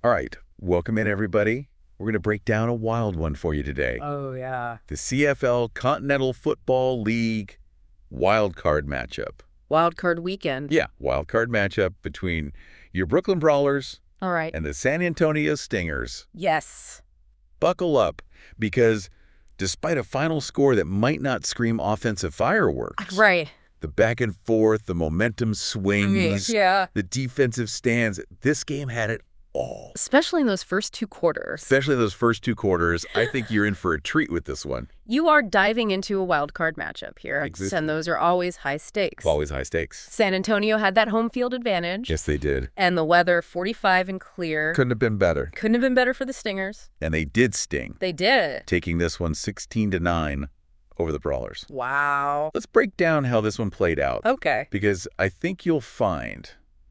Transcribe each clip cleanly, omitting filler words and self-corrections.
All right, welcome in, everybody. We're going to break down a wild one for you today. Oh, yeah. The CFL Continental Football League wild card matchup. Wild card weekend. Yeah, wild card matchup between your Brooklyn Brawlers All right. and the San Antonio Stingers. Yes. Buckle up, because despite a final score that might not scream offensive fireworks, Right. the back and forth, the momentum swings, Yeah. the defensive stands, this game had it all. Especially in those first two quarters. Especially those first two quarters. I think you're in for a treat with this one. You are diving into a wild card matchup here. Exactly. And those are always high stakes. Always high stakes. San Antonio had that home field advantage. Yes, they did. And the weather 45 and clear. Couldn't have been better. Couldn't have been better for the Stingers. And they did sting, They did. taking this one 16-9 over the Brawlers. Wow. Let's break down how this one played out. Okay. Because I think you'll find,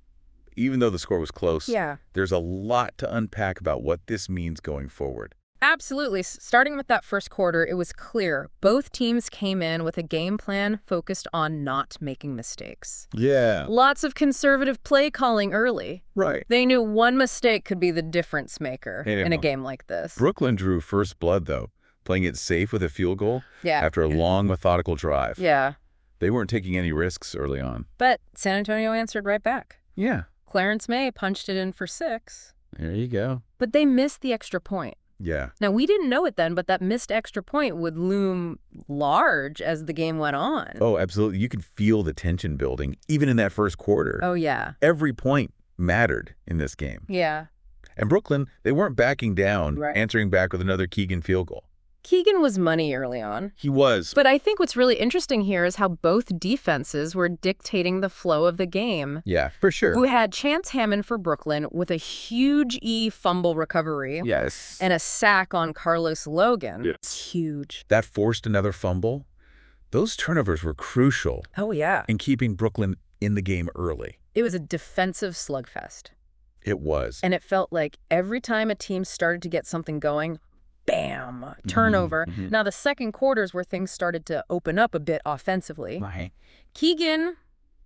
even though the score was close, Yeah. there's a lot to unpack about what this means going forward. Absolutely. Starting with that first quarter, it was clear both teams came in with a game plan focused on not making mistakes. Yeah. Lots of conservative play calling early. Right. They knew one mistake could be the difference maker Hey, in a Mom. game like this. Brooklyn drew first blood, though, playing it safe with a field goal Yeah. after a long, methodical drive. Yeah. They weren't taking any risks early on. But San Antonio answered right back. Yeah. Clarence May punched it in for 6, There you go. but they missed the extra point. Yeah. Now, we didn't know it then, but that missed extra point would loom large as the game went on. Oh, absolutely. You could feel the tension building, even in that first quarter. Oh, yeah. Every point mattered in this game. Yeah. And Brooklyn, they weren't backing down, Right. answering back with another Keegan field goal. Keegan was money early on. He was. But I think what's really interesting here is how both defenses were dictating the flow of the game. Yeah, for sure. We had Chance Hammond for Brooklyn with a huge fumble recovery Yes. and a sack on Carlos Logan. Yes. It's huge. That forced another fumble. Those turnovers were crucial Oh, yeah. in keeping Brooklyn in the game early. It was a defensive slugfest. It was. And it felt like every time a team started to get something going, bam, turnover. mhm. Now, the second quarters where things started to open up a bit offensively. Right. Keegan,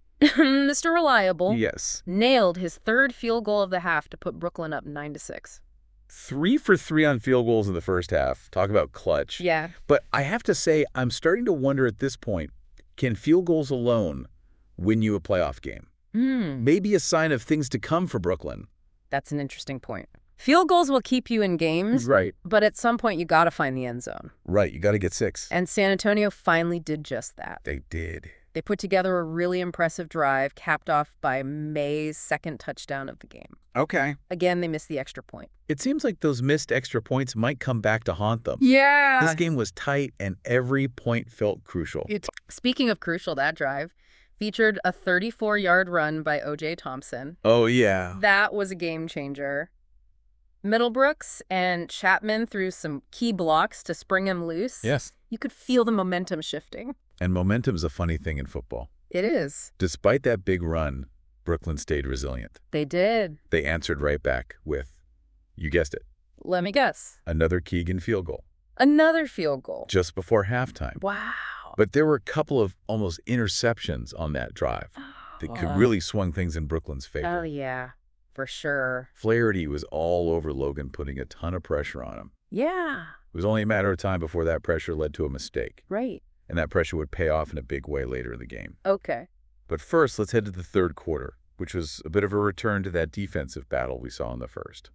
Mr. Reliable, Yes. nailed his third field goal of the half to put Brooklyn up 9-6. 3 for 3 on field goals in the first half. Talk about clutch. Yeah. But I have to say, I'm starting to wonder at this point, can field goals alone win you a playoff game? Maybe a sign of things to come for Brooklyn. That's an interesting point. Field goals will keep you in games, Right. but at some point you got to find the end zone. Right. You got to get 6. And San Antonio finally did just that. They did. They put together a really impressive drive, capped off by May's second touchdown of the game. Okay. Again, they missed the extra point. It seems like those missed extra points might come back to haunt them. Yeah. This game was tight and every point felt crucial. Speaking of crucial, that drive featured a 34-yard run by O.J. Thompson. Oh, yeah. That was a game changer. Middlebrooks and Chapman threw some key blocks to spring him loose. Yes. You could feel the momentum shifting. And momentum's a funny thing in football. It is. Despite that big run, Brooklyn stayed resilient. They did. They answered right back with, you guessed it, Let me guess. another Keegan field goal Another field goal. just before halftime. Wow. But there were a couple of almost interceptions on that drive that could really swung things in Brooklyn's favor. Oh, yeah. For sure. Flaherty was all over Logan, putting a ton of pressure on him. Yeah. It was only a matter of time before that pressure led to a mistake, Right. and that pressure would pay off in a big way later in the game. Okay. But first, let's head to the third quarter, which was a bit of a return to that defensive battle we saw in the first.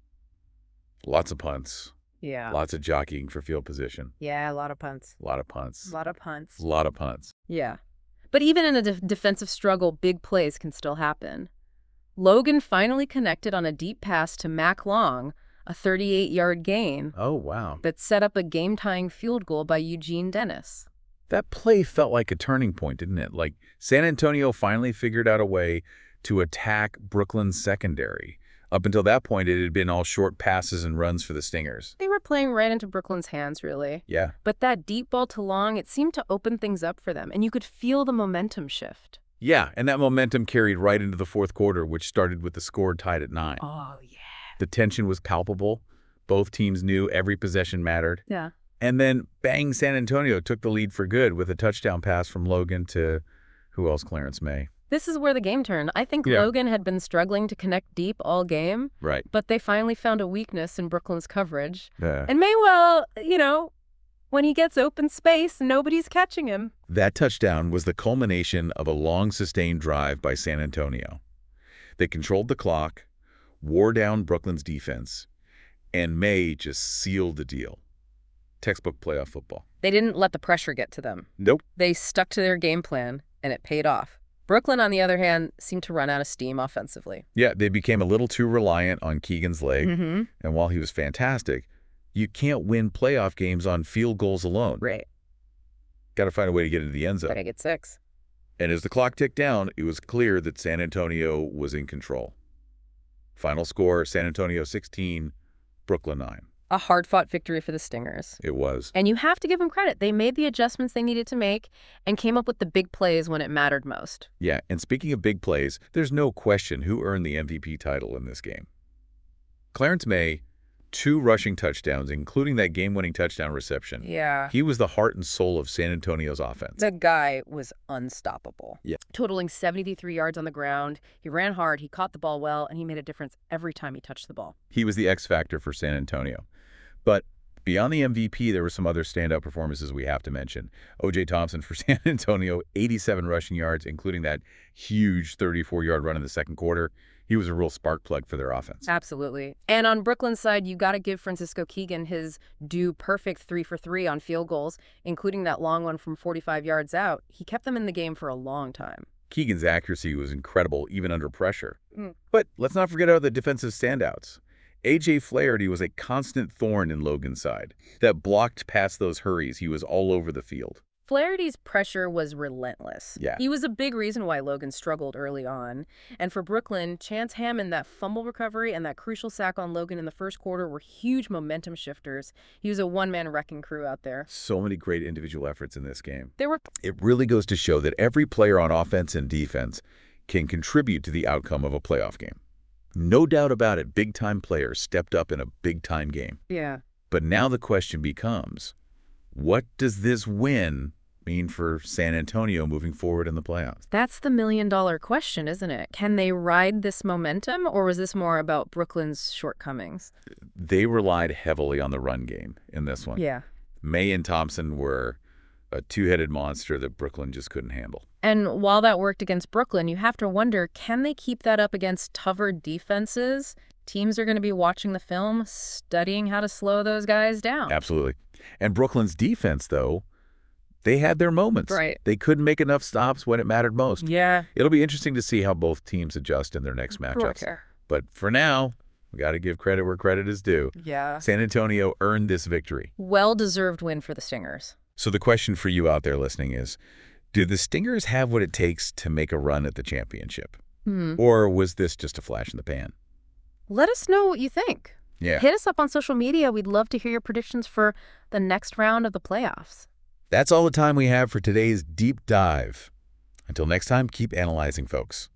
Lots of punts, Yeah. lots of jockeying for field position, Yeah, a lot of punts. a lot of punts, A lot of punts. a lot of punts. Yeah. But even in a defensive struggle, big plays can still happen. Logan finally connected on a deep pass to Mac Long, a 38-yard gain Oh, wow. that set up a game-tying field goal by Eugene Dennis. That play felt like a turning point, didn't it? Like San Antonio finally figured out a way to attack Brooklyn's secondary. Up until that point, it had been all short passes and runs for the Stingers. They were playing right into Brooklyn's hands, really. Yeah. But that deep ball to Long, it seemed to open things up for them, and you could feel the momentum shift. Yeah, and that momentum carried right into the fourth quarter, which started with the score tied at 9. Oh, yeah. The tension was palpable. Both teams knew every possession mattered. Yeah. And then, bang, San Antonio took the lead for good with a touchdown pass from Logan to, who else, Clarence May. This is where the game turned. I think Yeah. Logan had been struggling to connect deep all game, Right. but they finally found a weakness in Brooklyn's coverage. Yeah. And Maywell, when he gets open space, nobody's catching him. That touchdown was the culmination of a long, sustained drive by San Antonio. They controlled the clock, wore down Brooklyn's defense, and May just sealed the deal. Textbook playoff football. They didn't let the pressure get to them. Nope. They stuck to their game plan, and it paid off. Brooklyn, on the other hand, seemed to run out of steam offensively. Yeah, they became a little too reliant on Keegan's leg, Mm-hmm. and while he was fantastic, you can't win playoff games on field goals alone. Right. Got to find a way to get into the end zone. Gotta get 6. And as the clock ticked down, it was clear that San Antonio was in control. Final score, San Antonio 16, Brooklyn 9. A hard-fought victory for the Stingers. It was. And you have to give them credit. They made the adjustments they needed to make and came up with the big plays when it mattered most. Yeah, and speaking of big plays, there's no question who earned the MVP title in this game. Clarence May, 2 rushing touchdowns, including that game-winning touchdown reception. Yeah. He was the heart and soul of San Antonio's offense. The guy was unstoppable. Yeah. Totaling 73 yards on the ground. He ran hard, he caught the ball well, and he made a difference every time he touched the ball. He was the X factor for San Antonio. But beyond the MVP, there were some other standout performances we have to mention. O.J. Thompson for San Antonio, 87 rushing yards, including that huge 34-yard run in the second quarter. He was a real spark plug for their offense. Absolutely. And on Brooklyn's side, you got to give Francisco Keegan his due perfect 3 for 3 on field goals, including that long one from 45 yards out. He kept them in the game for a long time. Keegan's accuracy was incredible, even under pressure. Mm. But let's not forget about the defensive standouts. A.J. Flaherty was a constant thorn in Logan's side. That blocked past those hurries, he was all over the field. Flaherty's pressure was relentless. Yeah. He was a big reason why Logan struggled early on. And for Brooklyn, Chance Hammond, that fumble recovery and that crucial sack on Logan in the first quarter were huge momentum shifters. He was a one-man wrecking crew out there. So many great individual efforts in this game. There were It really goes to show that every player on offense and defense can contribute to the outcome of a playoff game. No doubt about it, big-time players stepped up in a big-time game. Yeah. But now the question becomes, what does this win mean for San Antonio moving forward in the playoffs? That's the million-dollar question, isn't it? Can they ride this momentum, or was this more about Brooklyn's shortcomings? They relied heavily on the run game in this one. Yeah. May and Thompson were a two-headed monster that Brooklyn just couldn't handle. And while that worked against Brooklyn, you have to wonder, can they keep that up against tougher defenses? Teams are going to be watching the film, studying how to slow those guys down. Absolutely. And Brooklyn's defense, though, they had their moments. Right. They couldn't make enough stops when it mattered most. Yeah. It'll be interesting to see how both teams adjust in their next matchups. But for now, we got to give credit where credit is due. Yeah. San Antonio earned this victory. Well-deserved win for the Stingers. So the question for you out there listening is, do the Stingers have what it takes to make a run at the championship? Or was this just a flash in the pan? Let us know what you think. Yeah. Hit us up on social media. We'd love to hear your predictions for the next round of the playoffs. That's all the time we have for today's deep dive. Until next time, keep analyzing, folks.